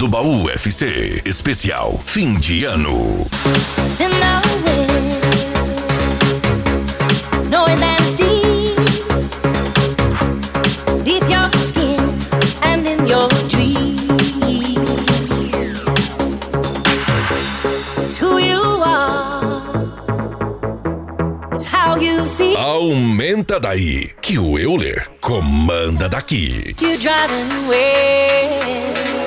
do Baú FC. Especial fim de ano. Noise and steam, beneath your skin and in your dreams. It's who you are, it's how you feel. Aumenta daí, que o Euler comanda daqui. You're driving away.